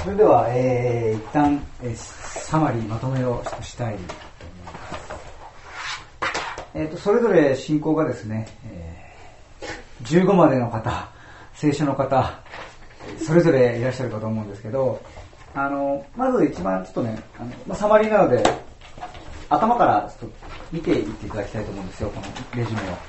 それでは、一旦、サマリーまとめをしたいと思います。それぞれ進行がですね、15までの方、聖書の方、それぞれいらっしゃるかと思うんですけど、まず一番ちょっとね、サマリーなので、頭からちょっと見ていっていただきたいと思うんですよ、このレジュメを。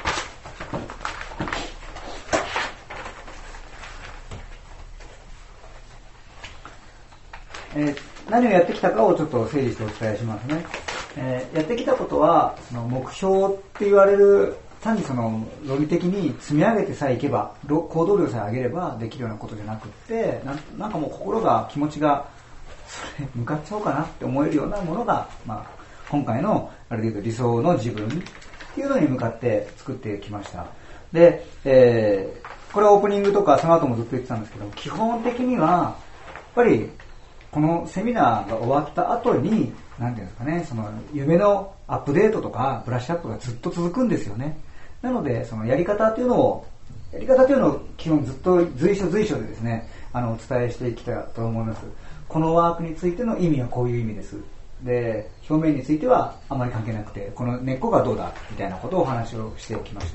何をやってきたかをちょっと整理してお伝えしますね。やってきたことは、その目標って言われる、単にその論理的に積み上げてさえいけば、行動量さえ上げればできるようなことじゃなくって、なんかもう心が、気持ちが、それ向かっちゃおうかなって思えるようなものが、今回の、あれで言うと理想の自分っていうのに向かって作ってきました。で、これはオープニングとかその後もずっと言ってたんですけど、基本的には、やっぱり、このセミナーが終わった後に、なんていうんですかね、その夢のアップデートとかブラッシュアップがずっと続くんですよね。なので、そのやり方っていうのを基本ずっと随所でですね、お伝えしてきたと思います。このワークについての意味はこういう意味です。で、表面についてはあまり関係なくて、この根っこがどうだみたいなことをお話をしてきました。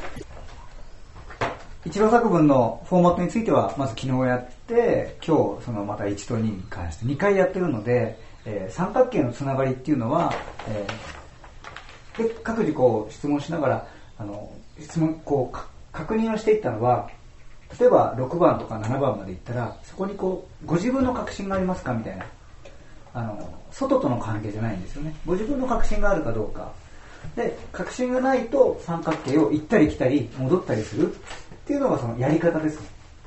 一郎作文のフォーマットについては、まず昨日やって、今日そのまた1と2に関して2回やってるので、三角形のつながりっていうのは、で各自こう質問しながら質問こう確認をしていったのは、例えば6番とか7番までいったら、そこにこうご自分の確信がありますかみたいな、外との関係じゃないんですよね。ご自分の確信があるかどうかで、確信がないと三角形を行ったり来たり戻ったりするっていうのがそのやり方ですね。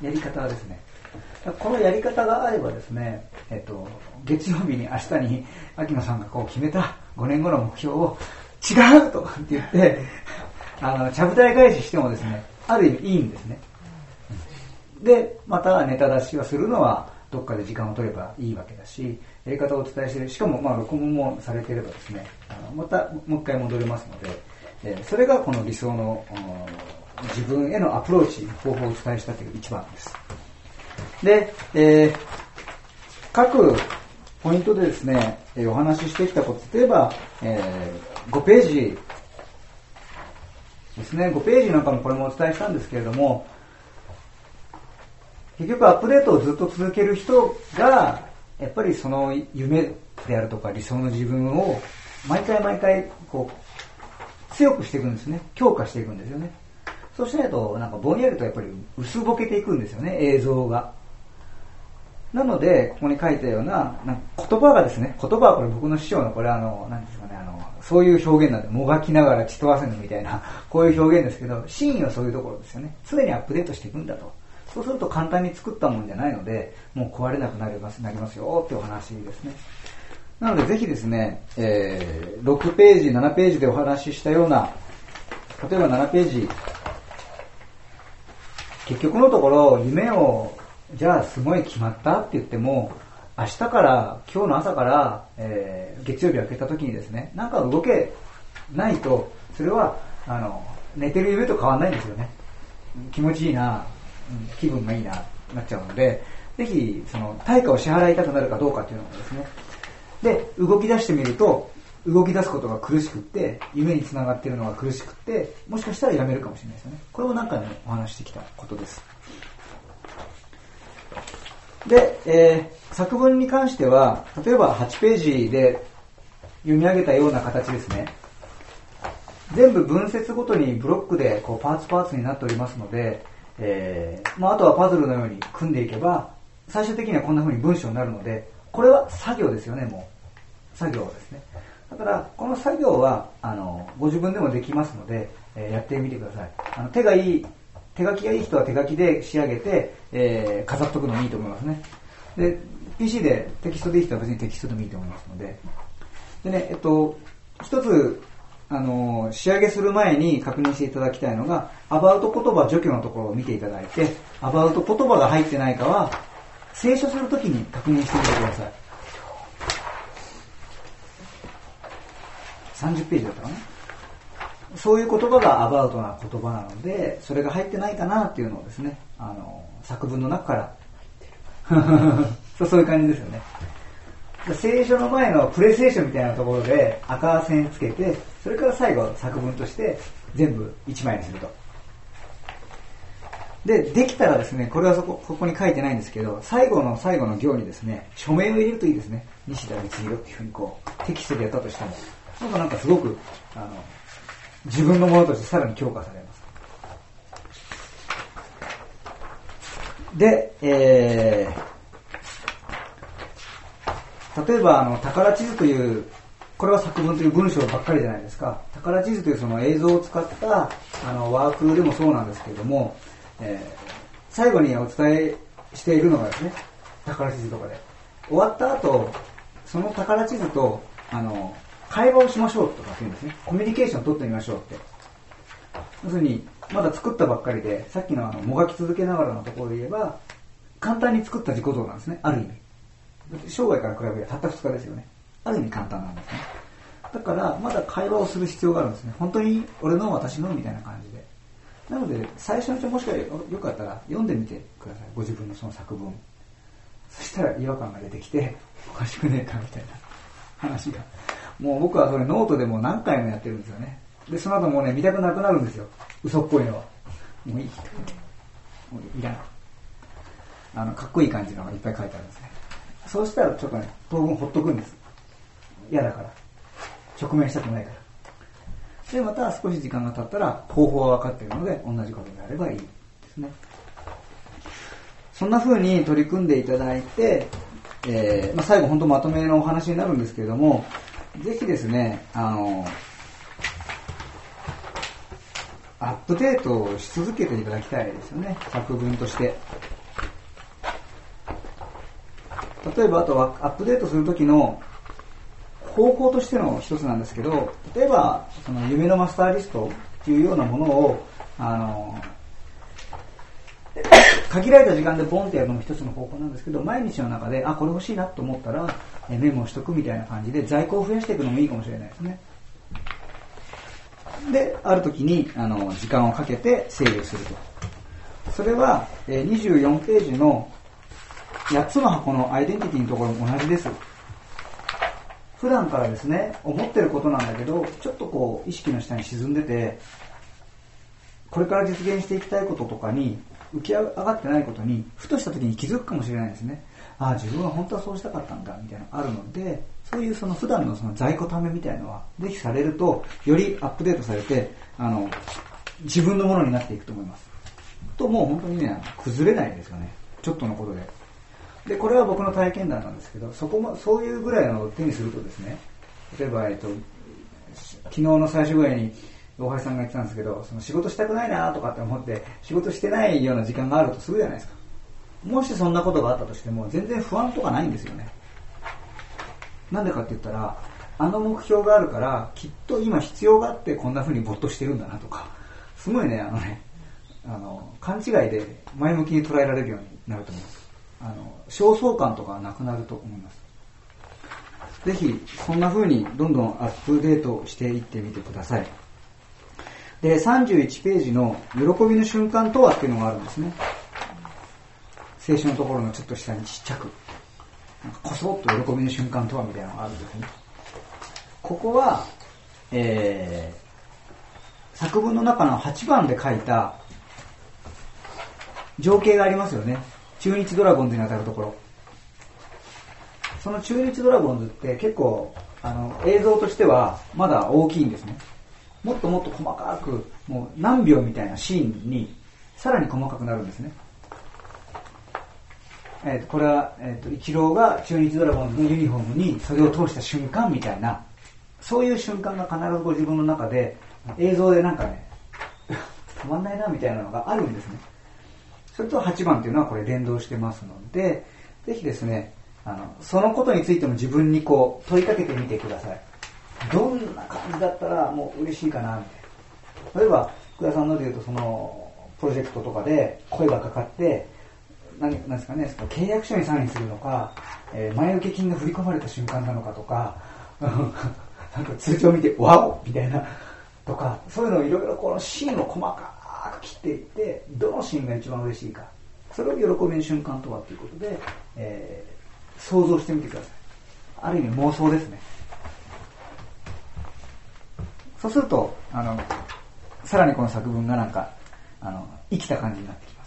このやり方があればですね、月曜日に明日に秋野さんがこう決めた5年後の目標を違うとかって言ってちゃぶ台返ししてもですね、ある意味いいんですね。で、またネタ出しはするのはどっかで時間を取ればいいわけだし、やり方をお伝えしている、しかも録音もされていればですね、またもう一回戻れますので、それがこの理想の自分へのアプローチ、方法をお伝えしたという一番です。で、各ポイントでですね、お話ししてきたこと、例えば、5ページですね、5ページなんかもこれもお伝えしたんですけれども、結局アップデートをずっと続ける人が、やっぱりその夢であるとか理想の自分を毎回こう強くしていくんですね。強化していくんですよね。そうしないとなんかぼんやりとやっぱり薄ぼけていくんですよね、映像が。なのでここに書いたような、言葉がですね、言葉はこれ僕の師匠のこれ何ですかね、そういう表現なんで、もがきながら血と汗ぬみたいなこういう表現ですけど、真意はそういうところですよね。常にアップデートしていくんだと。そうすると簡単に作ったもんじゃないので、もう壊れなくなりますよっていうお話ですね。なのでぜひですね、6ページ、7ページでお話ししたような、例えば7ページ、結局のところ夢をじゃあすごい決まったって言っても、明日から今日の朝から、月曜日明けた時にですね、なんか動けないと、それは寝てる夢と変わらないんですよね。気持ちいいな、気分がいいななっちゃうので、ぜひその対価を支払いたくなるかどうかっていうのがですね、で動き出してみると、動き出すことが苦しくって、夢につながっているのが苦しくって、もしかしたらやめるかもしれないですよね。これを何回もお話してきたことです。で、作文に関しては、例えば8ページで読み上げたような形ですね。全部文節ごとにブロックでこうパーツになっておりますので、あとはパズルのように組んでいけば、最終的にはこんな風に文章になるので、これは作業ですよね、もう。作業ですね。だから、この作業は、ご自分でもできますので、やってみてください。手書きがいい人は手書きで仕上げて、飾っとくのもいいと思いますね。で、PC でテキストでいい人は別にテキストでもいいと思いますので。でね、一つ、仕上げする前に確認していただきたいのが、アバウト言葉除去のところを見ていただいて、アバウト言葉が入ってないかは、清書するときに確認してみてください。30ページだったかな。そういう言葉がアバウトな言葉なので、それが入ってないかなっていうのをですね、作文の中から入ってるそういう感じですよね。聖書の前のプレ聖書みたいなところで赤線つけて、それから最後作文として全部1枚にすると。できたらですね、これはここに書いてないんですけど、最後の行にですね、署名を入れるといいですね。西田光弘っていうふうにこう、テキストでやったとしても、なんかすごく、自分のものとしてさらに強化されます。で、例えば宝地図という、これは作文という文章ばっかりじゃないですか。宝地図というその映像を使ったワークでもそうなんですけれども、最後にお伝えしているのがですね、宝地図とかで終わった後、その宝地図と会話をしましょうとかっていうんですね。コミュニケーションを取ってみましょうって。要するにまだ作ったばっかりで、さっきのもがき続けながらのところで言えば簡単に作った自己像なんですね。ある意味生涯から比べればたった2日ですよね。ある意味簡単なんですね。だからまだ会話をする必要があるんですね。本当に俺の私のみたいな感じで。なので最初のうちもしかよかったら読んでみてください。ご自分のその作文。そしたら違和感が出てきて、おかしくねえかみたいな話が。もう僕はそれノートでも何回もやってるんですよね。でその後もうね見たくなくなるんですよ。嘘っぽいのは。もういい。もういらない。かっこいい感じのがいっぱい書いてあるんですね。そうしたらちょっとね当分ほっとくんです。嫌だから。直面したくないから。でまた少し時間が経ったら方法は分かっているので同じことであればいいですね。そんな風に取り組んでいただいて、最後本当まとめのお話になるんですけれども、ぜひですねアップデートをし続けていただきたいですよね。作文として。例えばあとはアップデートするときの方法としての一つなんですけど、例えばその夢のマスターリストっていうようなものを限られた時間でボンってやるのも一つの方法なんですけど、毎日の中でこれ欲しいなと思ったらメモしとくみたいな感じで在庫を増やしていくのもいいかもしれないですね。である時に時間をかけて整理すると。それは24ページの8つの箱のアイデンティティのところも同じです。普段からですね思ってることなんだけど、ちょっとこう意識の下に沈んでて、これから実現していきたいこととかに浮き上がってないことにふとした時に気づくかもしれないですね。自分は本当はそうしたかったんだみたいなのがあるので、そういうその普段のその在庫ためみたいのはぜひされるとよりアップデートされて自分のものになっていくと思いますと。もう本当にね崩れないですよね、ちょっとのことで。でこれは僕の体験談なんですけど、そういうぐらいの手にするとですね、例えば、昨日の最初ぐらいに大橋さんが言ってたんですけど、その仕事したくないなとかって思って仕事してないような時間があるとするじゃないですか。もしそんなことがあったとしても全然不安とかないんですよね。なんでかって言ったら目標があるからきっと今必要があってこんな風に没頭してるんだなとか、すごいね勘違いで前向きに捉えられるようになると思います。焦燥感とかはなくなると思います。ぜひそんな風にどんどんアップデートしていってみてください。で31ページの喜びの瞬間とはっていうのがあるんですね。聖書のところのちょっと下にちっちゃくこそっと喜びの瞬間とはみたいなのがあるんですね。ここは、作文の中の8番で書いた情景がありますよね。中日ドラゴンズに当たるところ。その中日ドラゴンズって結構映像としてはまだ大きいんですね。もっともっと細かくもう何秒みたいなシーンにさらに細かくなるんですね。これは、イチローが中日ドラゴンズのユニフォームにそれを通した瞬間みたいな、そういう瞬間が必ずご自分の中で映像でなんかねたまんないなみたいなのがあるんですね。それと8番というのはこれ連動してますので、ぜひですねそのことについても自分にこう問いかけてみてください。どんな感じだったらもう嬉しいかなみたいな。例えば福田さんので言うとそのプロジェクトとかで声がかかってなんですかね、契約書にサインするのか、前受け金が振り込まれた瞬間なのかとかなんか通帳見てワオみたいなとか、そういうのをいろいろこのシーンを細かく切っていって、どのシーンが一番嬉しいか、それを喜びの瞬間とはということで、 想像してみてください。ある意味妄想ですね。そうするとさらにこの作文がなんか生きた感じになってきます。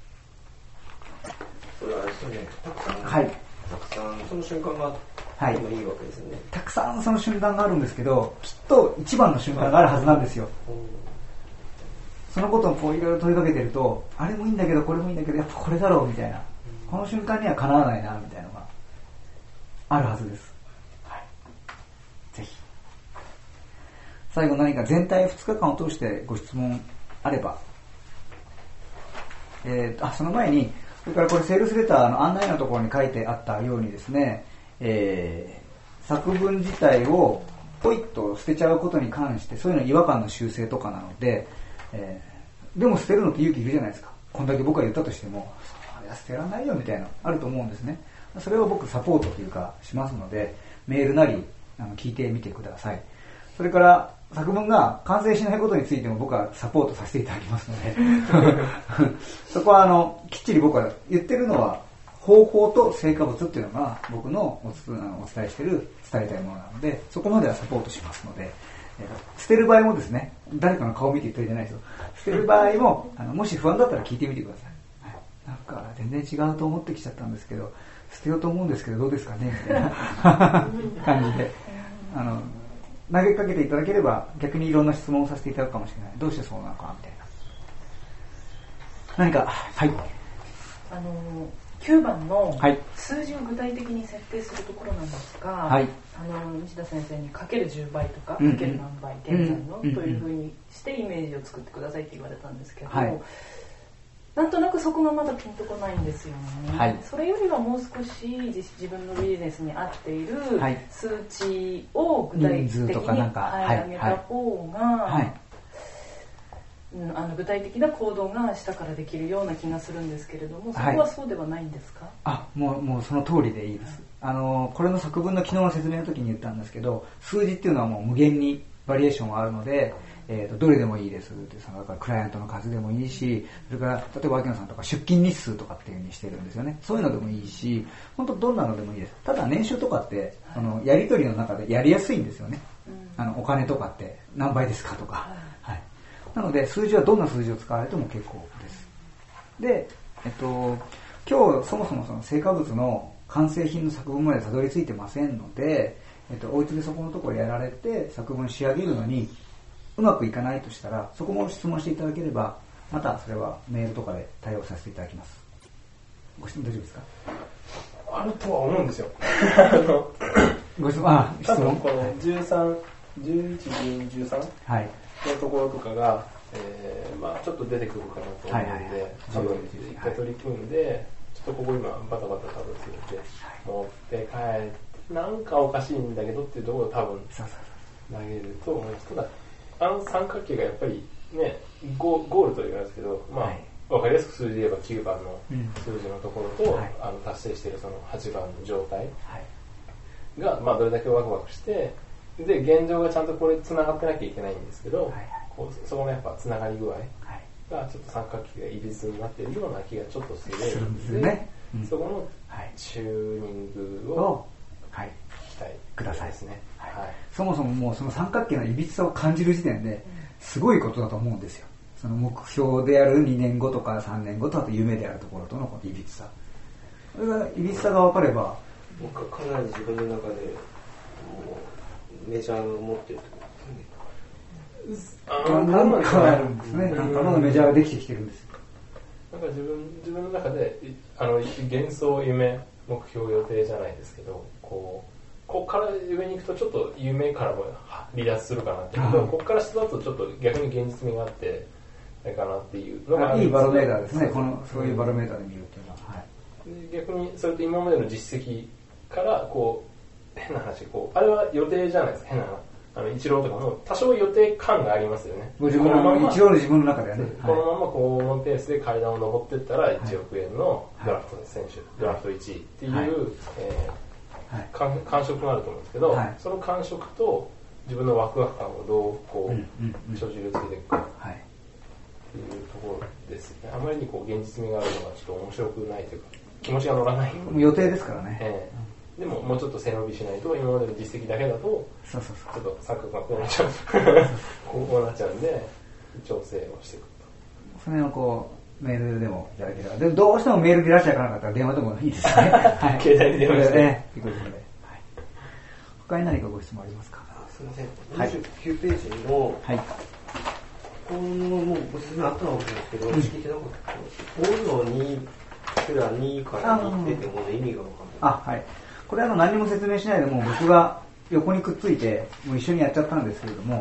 それはですね、たくさん、 はい、 たくさんその瞬間があってもいいわけですよね。 たくさんその瞬間があるんですけど、きっと一番の瞬間があるはずなんですよ。そのことをこういろいろ問いかけてると、あれもいいんだけどこれもいいんだけどやっぱこれだろうみたいな、この瞬間にはかなわないなみたいなのがあるはずです。はい、ぜひ最後何か全体2日間を通してご質問あれば、その前に、それからこれセールスレターの案内のところに書いてあったようにですね、作文自体をポイッと捨てちゃうことに関して、そういうのは違和感の修正とかなので、でも捨てるのって勇気いるじゃないですか。こんだけ僕が言ったとしても、それは捨てられないよみたいなあると思うんですね。それを僕サポートというかしますので、メールなり聞いてみてください。それから作文が完成しないことについても僕はサポートさせていただきますのでそこはきっちり僕は言ってるのは方法と成果物っていうのが僕のお伝えしている伝えたいものなので、そこまではサポートしますので、捨てる場合もですね、誰かの顔見て言ってるじゃないですよ。捨てる場合ももし不安だったら聞いてみてください。はい、なんか全然違うと思ってきちゃったんですけど、捨てようと思うんですけどどうですかねみたいな感じで投げかけていただければ逆にいろんな質問をさせていただくかもしれない。どうしてそうなのかみたいな。何か、はい。 9番の数字を具体的に設定するところなんですが、はい、西田先生にかける10倍とか、かける何倍、現在の、というふうにしてイメージを作ってくださいって言われたんですけど、はい、なんとなくそこがまだピンとこないんですよね。はい、それよりはもう少し自分のビジネスに合っている数値を具体的に上げた方が、具体的な行動が下からできるような気がするんですけれども、そこはそうではないんですか？ もうその通りでいいです。これの作文の昨日の説明の時に言ったんですけど、数字っていうのはもう無限にバリエーションがあるので、どれでもいいですって、だからクライアントの数でもいいし、それから例えば秋野さんとか出勤日数とかっていう風にしてるんですよね。そういうのでもいいし、本当どんなのでもいいです。ただ年収とかってやり取りの中でやりやすいんですよね。お金とかって何倍ですかとか、はい、なので数字はどんな数字を使われても結構です。で、今日そもそもその成果物の完成品の作文までたどり着いてませんので、お家でそこのところやられて作文仕上げるのにうまくいかないとしたら、そこも質問していただければ、またそれはメールとかで対応させていただきます。ご質問大丈夫ですか？ あるとは思うんですよご質問、 多分この13、11、12、13のところとかが、ちょっと出てくるかなと思うので、多分一回取り組んで、ちょっとここ今バタバタ多分するんで、持って帰ってなんかおかしいんだけどっていうところを多分投げると思います。ただ三角形がやっぱりね、ゴールと言いますけど、わかりやすく数字で言えば9番の数字のところと、達成しているその8番の状態が、どれだけワクワクして、で現状がちゃんとこれ繋がってなきゃいけないんですけど、そこのやっぱ繋がり具合がちょっと三角形がいびつになっているような気がちょっとするので、そこのチューニングを聞きたいくださいですね。 そもそももうその三角形のいびつさを感じる時点ですごいことだと思うんですよ。その目標である2年後とか3年後と、あと夢であるところとのいびつさ、それがいびつさが分かれば、 僕はかなり自分の中でもうメジャーを持ってるとなんかあるんですね。なんかのメジャーができてきてるんですよ。 なんか自分の中で幻想、夢、目標、予定じゃないですけど、ここから上に行くとちょっと夢からも離脱するかなっていうけど、ここから下だとちょっと逆に現実味があってないかなっていうのがいいバロメーターですね。そういうバロメーターで見るっていうのは、 逆にそれと今までの実績から変な話、あれは予定じゃないですか。変なイチローとかも多少予定感がありますよね。 イチローの自分の中ではね、 このままこのペースで階段を上っていったら1億円のドラフト選手、ドラフト1位っていう感触があると思うんですけど、その感触と自分のワクワク感をどう所持をつけていくかっていうところですね。あまりに現実味があるのがちょっと面白くないというか、 気持ちが乗らない。 予定ですからね。 でももうちょっと背伸びしないと、今までの実績だけだと、ちょっと錯覚がこうなっちゃう。こうなっちゃうんで、調整をしていくと。 それをこう、メールでもいただければ。でもどうしてもメールでいらっしゃらなかったら電話でもいいですね。はい、 携帯で電話して。 他に何かご質問ありますか？ すみません。29ページの、はい。このもうご説明あったのかもしれないですけど、聞いてなかった。5の2から2から2出ても意味が分かんない。 はい。これ何も説明しないでもう僕が横にくっついてもう一緒にやっちゃったんですけれども、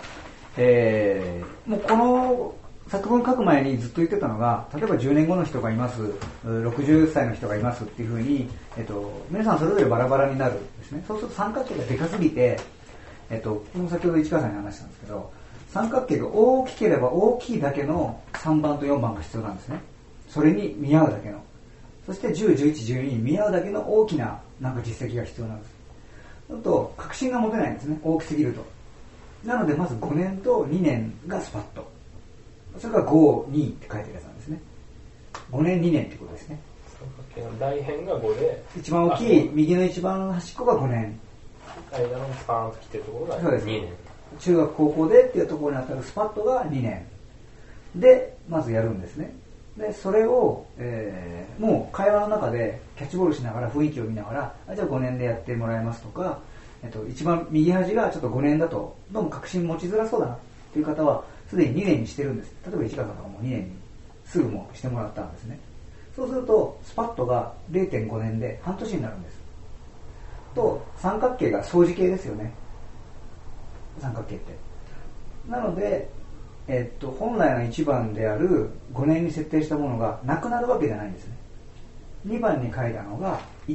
もうこの作文書く前にずっと言ってたのが、例えば10年後の人がいます、60歳の人がいますっていうふうに、皆さんそれぞれバラバラになるんですね。そうすると三角形がでかすぎて、先ほど市川さんに話したんですけど、三角形が大きければ大きいだけの3番と4番が必要なんですね。それに見合うだけの。そして10、11、12に見合うだけの大きな実績が必要なんです。そうすると確信が持てないんですね、大きすぎると。なのでまず5年と2年がスパッと。それから5、2って書いてるやつなんですね。5年、2年ってことですね。 三角形の大辺が5で、 一番大きい右の一番端っこが5年。 間のスパーンと来てるところが2年。 中学高校でっていうところに当たるスパットが2年でまずやるんですね。でそれを、もう会話の中でキャッチボールしながら雰囲気を見ながら、じゃあ5年でやってもらえますとか、一番右端がちょっと5年だとどうも確信持ちづらそうだなっていう方はすでに2年にしてるんです。例えば市川さんとかも2年にすぐもしてもらったんですね。そうするとスパットが 0.5 年で半年になるんです。と三角形が相似形ですよね、三角形って。なので、本来の1番である5年に設定したものがなくなるわけじゃないんですね。2番に書いたのが、1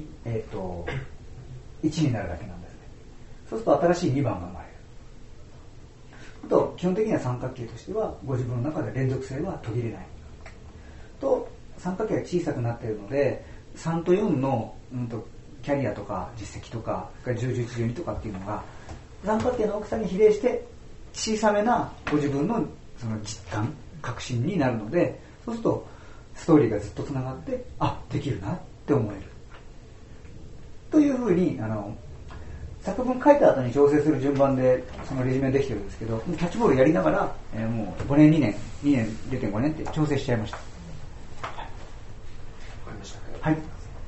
になるだけなんですね。そうすると新しい2番が生まれる。あと基本的には三角形としてはご自分の中で連続性は途切れない。と三角形が小さくなっているので、3と4の、キャリアとか実績とか10、11、12とかっていうのが三角形の大きさに比例して小さめなご自分のその実感、確信になるので、そうするとストーリーがずっとつながって、できるなって思えるというふうに作文書いた後に調整する順番でそのレジュメできてるんですけど、キャッチボールやりながら、もう5年2年 0.5 年って調整しちゃいました。わかりました。はい。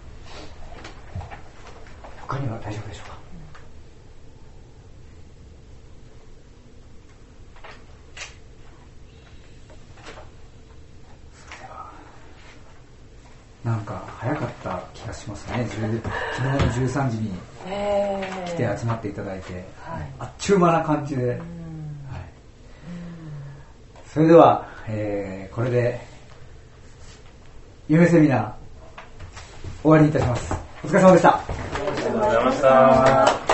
他には大丈夫でしょうか。それはなんか早かった気がしますね。昨日の13時に来て集まっていただいて、あっちゅう間な感じで、はい、それでは、これで夢セミナー終わりにいたします。お疲れ様でした。 ありがとうございました。